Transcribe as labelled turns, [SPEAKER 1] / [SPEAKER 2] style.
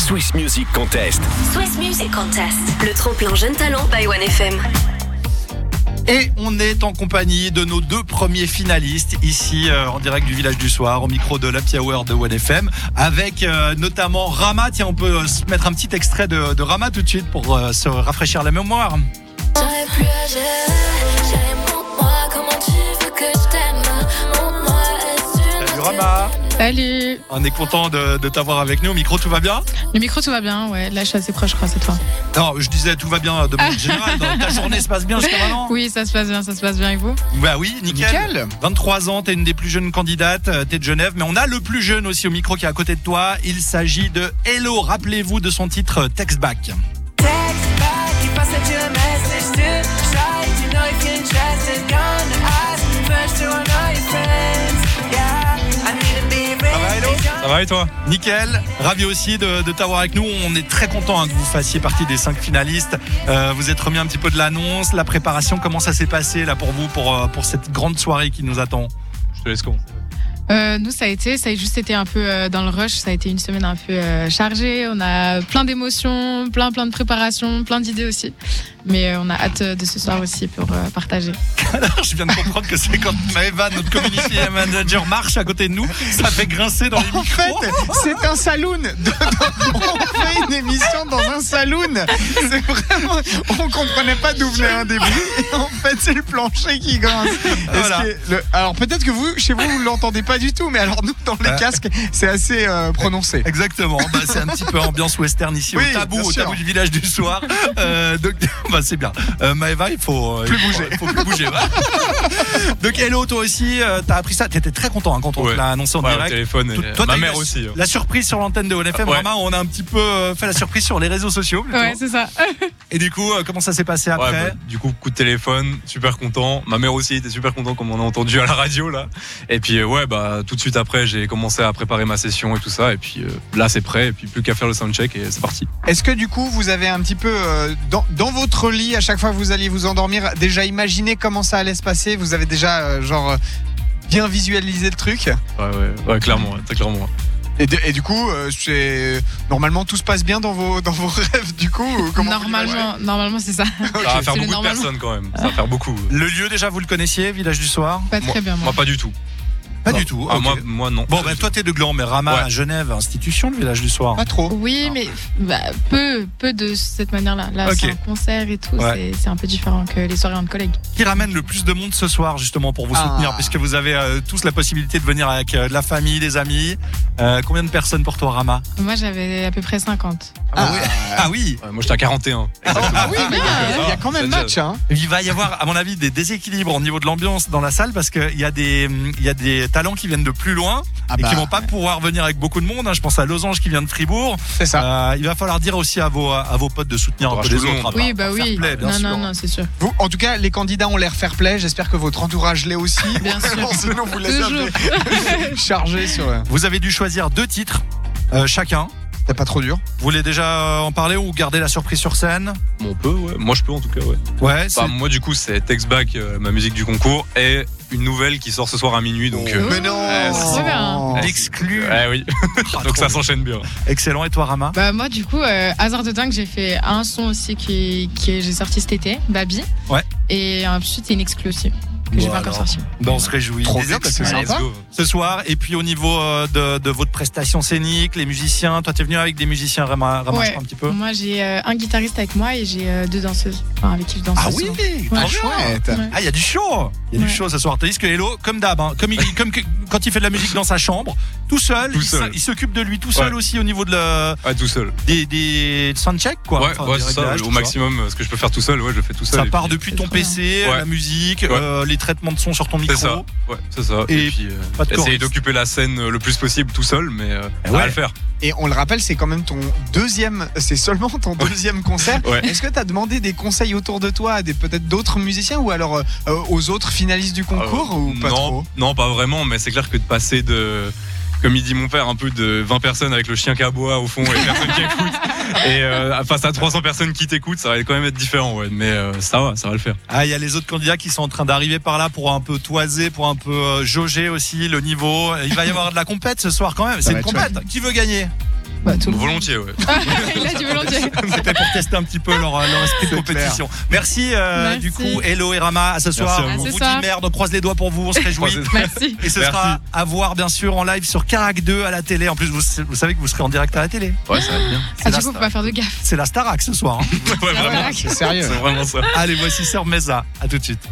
[SPEAKER 1] Swiss Music Contest.
[SPEAKER 2] Swiss Music Contest, le trop-plein jeune talent by 1FM.
[SPEAKER 3] Et on est en compagnie de nos deux premiers finalistes ici en direct du Village du Soir, au micro de l'Happy Hour de 1FM, avec notamment Rama. Tiens, on peut se mettre un petit extrait de Rama tout de suite pour se rafraîchir la mémoire.
[SPEAKER 4] J'arrive plus à gérer, montre-moi comment tu veux que je t'aime. Montre-moi,
[SPEAKER 3] Salut Rama.
[SPEAKER 5] Salut.
[SPEAKER 3] On est content de t'avoir avec nous. Au micro, tout va bien ?
[SPEAKER 5] Le micro, tout va bien, ouais. Là, je suis assez proche, je crois, c'est toi.
[SPEAKER 3] Non, je disais tout va bien de manière générale. Ta journée se passe bien jusqu'à maintenant ?
[SPEAKER 5] Oui, ça se passe bien, et vous ?
[SPEAKER 3] Bah oui, nickel. 23 ans, t'es une des plus jeunes candidates, t'es de Genève, mais on a le plus jeune aussi au micro qui est à côté de toi. Il s'agit de Hello. Rappelez-vous de son titre Text Back.
[SPEAKER 6] Ça va et toi ?
[SPEAKER 3] Nickel, ravi aussi de t'avoir avec nous. On est très content que vous fassiez partie des 5 finalistes. Vous êtes remis un petit peu de l'annonce, la préparation, comment ça s'est passé là pour vous, pour cette grande soirée qui nous attend ?
[SPEAKER 6] Je te laisse commencer.
[SPEAKER 5] Nous, ça a juste été un peu dans le rush. Ça a été une semaine un peu chargée. On a plein d'émotions, plein de préparations, plein d'idées aussi. Mais on a hâte de ce soir aussi pour partager.
[SPEAKER 3] Alors, je viens de comprendre que c'est quand Maëva, notre community manager, marche à côté de nous, ça fait grincer dans les micros.
[SPEAKER 7] En fait, c'est un saloon. On fait une émission dans un saloon. C'est vraiment. On comprenait pas d'où venait un des bruits. Et en fait, c'est le plancher qui grince.
[SPEAKER 3] Voilà.
[SPEAKER 7] Alors peut-être que chez vous l'entendez pas du tout, mais alors nous, dans les casques, c'est assez prononcé.
[SPEAKER 3] Exactement. C'est un petit peu ambiance western ici,
[SPEAKER 7] oui,
[SPEAKER 3] au tabou du Village du Soir. Donc, c'est bien. Maëva, il faut
[SPEAKER 7] plus bouger.
[SPEAKER 3] Il faut plus bouger. Donc Hello, toi aussi, t'as appris ça. T'étais très content quand on te l'a annoncé en direct.
[SPEAKER 6] Au téléphone.
[SPEAKER 3] Toi,
[SPEAKER 6] ma mère aussi.
[SPEAKER 3] La surprise sur l'antenne de 1FM, vraiment, on a un petit peu fait la surprise sur les réseaux sociaux. Plutôt.
[SPEAKER 5] Ouais, c'est ça.
[SPEAKER 3] Et du coup, comment ça s'est passé après ?
[SPEAKER 6] Du coup, coup de téléphone, super content. Ma mère aussi était super content, comme on a entendu à la radio là. Et puis tout de suite après, j'ai commencé à préparer ma session et tout ça. Et puis là, c'est prêt. Et puis plus qu'à faire le soundcheck et c'est parti.
[SPEAKER 7] Est-ce que du coup, vous avez un petit peu dans votre lit, à chaque fois que vous alliez vous endormir, déjà imaginé comment ça allait se passer ? Vous avez déjà bien visualisé le truc ?
[SPEAKER 6] Ouais, clairement, très clairement.
[SPEAKER 7] Et du coup, normalement tout se passe bien dans vos rêves du coup.
[SPEAKER 5] Normalement c'est ça.
[SPEAKER 6] Ça va faire beaucoup de personnes quand même. Ça va faire beaucoup.
[SPEAKER 3] Le lieu déjà, vous le connaissiez, Village du Soir ?
[SPEAKER 5] Pas très bien.
[SPEAKER 6] Moi pas du tout.
[SPEAKER 3] Pas du tout. Okay.
[SPEAKER 6] Moi non.
[SPEAKER 3] Bon, toi t'es de Gland, mais Rama à Genève, institution, le Village du Soir.
[SPEAKER 7] Pas trop.
[SPEAKER 5] Oui, mais peu de cette manière-là. Là, c'est un concert et tout, c'est un peu différent que les soirées entre collègues.
[SPEAKER 3] Qui ramène le plus de monde ce soir, justement, pour vous soutenir, puisque vous avez tous la possibilité de venir avec de la famille, des amis. Combien de personnes pour toi, Rama ?
[SPEAKER 5] Moi, j'avais à peu près 50.
[SPEAKER 3] Oui.
[SPEAKER 6] Moi, j'étais à 41.
[SPEAKER 7] Oui, mais il y a quand même match. Hein.
[SPEAKER 3] Il va y avoir, à mon avis, des déséquilibres au niveau de l'ambiance dans la salle, parce qu'il y a des talents qui viennent de plus loin et qui vont pas pouvoir venir avec beaucoup de monde. Je pense à Losange qui vient de Fribourg.
[SPEAKER 7] C'est ça.
[SPEAKER 3] Il va falloir dire aussi à vos potes de soutenir un peu les autres.
[SPEAKER 5] Oui, oui.
[SPEAKER 3] Play,
[SPEAKER 5] non, c'est sûr.
[SPEAKER 7] Vous, en tout cas, les candidats ont l'air fair play. J'espère que votre entourage l'est aussi.
[SPEAKER 5] Bien sûr.
[SPEAKER 7] Sinon, vous les avez chargés sur.
[SPEAKER 3] Vous avez dû choisir 2 titres chacun.
[SPEAKER 7] C'est pas trop dur.
[SPEAKER 3] Vous voulez déjà en parler ou garder la surprise sur scène ?
[SPEAKER 6] On peut, ouais. Moi, je peux en tout cas, ouais. Moi, du coup, c'est Text Back, ma musique du concours, et une nouvelle qui sort ce soir à minuit. Donc,
[SPEAKER 7] mais non,
[SPEAKER 5] c'est bien.
[SPEAKER 3] Exclu.
[SPEAKER 6] Oui. Donc ça s'enchaîne bien.
[SPEAKER 3] Excellent. Et toi, Rama ?
[SPEAKER 5] Moi, du coup, hasard de dingue, j'ai fait un son aussi qui j'ai sorti cet été, Babi.
[SPEAKER 3] Ouais.
[SPEAKER 5] Et ensuite, c'est une exclu aussi. Que j'ai pas encore sorti.
[SPEAKER 3] On se réjouit.
[SPEAKER 7] Trop bien, c'est sympa.
[SPEAKER 3] Ce soir, et puis au niveau de votre prestation scénique, les musiciens, toi t'es venu avec des musiciens Rama, je crois un petit peu.
[SPEAKER 5] Moi j'ai un guitariste avec moi et j'ai 2 danseuses, avec qui je danse.
[SPEAKER 3] Ah oui, trop
[SPEAKER 7] chouette.
[SPEAKER 3] Ouais. Il y a du show. Il y a du show ce soir. Tandis que Hello, comme d'hab, comme quand il fait de la musique dans sa chambre, tout seul. Il s'occupe de lui tout seul aussi au niveau de
[SPEAKER 6] tout seul.
[SPEAKER 3] Des soundchecks quoi.
[SPEAKER 6] C'est ça, au maximum ce que je peux faire tout seul, je le fais tout seul.
[SPEAKER 3] Ça part depuis ton PC, la musique, les traitements de son sur ton micro.
[SPEAKER 6] C'est ça. Et puis essayer d'occuper la scène le plus possible tout seul, mais ça va le faire.
[SPEAKER 7] Et on le rappelle, c'est quand même c'est seulement ton deuxième concert. Est-ce que tu as demandé des conseils autour de toi à peut-être d'autres musiciens ou alors aux autres finalistes du concours ou pas trop ?
[SPEAKER 6] Non, pas vraiment, mais c'est clair que de passer comme il dit mon père, un peu de 20 personnes avec le chien qui aboie au fond et personne qui écoute. Et face à 300 personnes qui t'écoutent, ça va quand même être différent, mais ça va le faire.
[SPEAKER 3] Il y a les autres candidats qui sont en train d'arriver par là pour un peu toiser, pour un peu jauger aussi le niveau. Il va y avoir de la compète ce soir quand même. C'est une compète. Qui veut gagner ?
[SPEAKER 5] Bah, tout le monde.
[SPEAKER 6] Volontiers, ouais.
[SPEAKER 5] Il a dit volontiers.
[SPEAKER 3] C'était pour tester un petit peu leur esprit de compétition. Merci,
[SPEAKER 5] Merci.
[SPEAKER 3] du coup, Hello et Rama. À ce soir.
[SPEAKER 6] à
[SPEAKER 3] On
[SPEAKER 5] vous.
[SPEAKER 3] vous dit merde, on croise les doigts pour vous, on se réjouit.
[SPEAKER 5] Merci.
[SPEAKER 3] Et ce
[SPEAKER 6] Merci.
[SPEAKER 3] sera à voir bien sûr en live sur Carac 2 à la télé. En plus, vous savez que vous serez en direct à la télé.
[SPEAKER 6] Ouais, ça va être bien.
[SPEAKER 5] Ah,
[SPEAKER 3] la
[SPEAKER 5] du coup, faut pas faire de gaffe.
[SPEAKER 3] C'est la Starac ce soir. Hein.
[SPEAKER 6] Ouais, vraiment.
[SPEAKER 7] C'est sérieux.
[SPEAKER 6] C'est vraiment ça.
[SPEAKER 3] Allez, voici Sœur Mesa. À tout de suite.